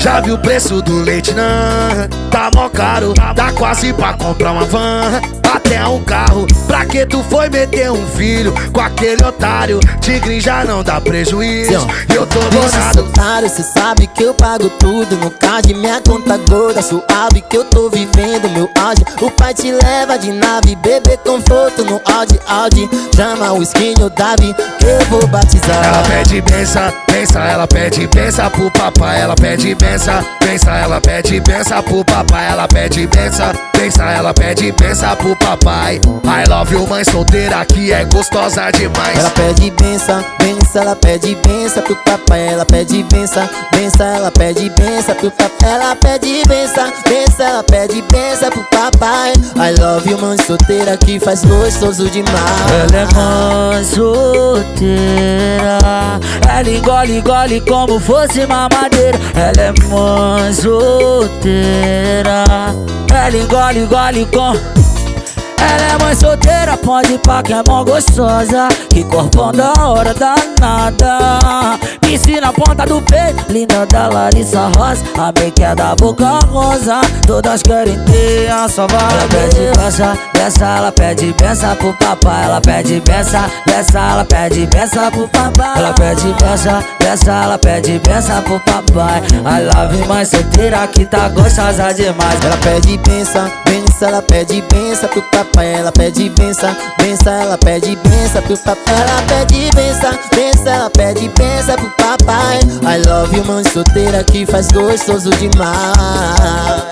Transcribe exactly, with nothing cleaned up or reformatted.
Já viu o preço do leite, não? Tá mó caro, dá quase pra comprar uma van, até um carro. Pra que tu foi meter um filho com aquele otário? Tigre já não dá prejuízo, e eu tô bolado. Otário, cê sabe que eu pago tudo no card, minha conta gorda, suave que eu tô vivendo meu auge. O pai te leva de nave, bebê conforto no Audi, Audi. Chama o skin, o Davi, que eu vou batizar. Ela pede benção, benção, ela pede benção pro papai. Ela pede benção, benção, ela pede benção pro papai. Ela pede benção, benção, ela pede benção pro papai. I love you, mãe solteira que é gostosa demais. Ela pede benção, benção, ela pede benção pro papai. Ela pede benção, benção, ela pede benção pro papai. Ela pede benção, benção, ela pede benção pro papai. I love you, mãe solteira que faz gostoso demais. Ela é mãe solteira, ela engole, engole como fosse mamadeira. Ela é mãe solteira, ela engole, engole com... Ela é mãe solteira, pode ir pra que é mó gostosa. Que corpão da hora danada. Piscina na ponta do peito, linda da Larissa Rosa. A make é da boca rosa, todas querem ter a sua vaga. Ela pede benção, benção, ela pede benção pro papai. Ela pede benção, benção, ela pede benção pro papai. Ela pede benção, benção, ela pede benção pro papai. I love you, mãe solteira que tá gostosa demais. Ela pede benção, benção, ela pede benção pro papai. Ela pede benção, benção, ela pede benção pro papai. Ela pede benção, benção, ela pede benção pro papai. I love you, mãe solteira que faz gostoso demais.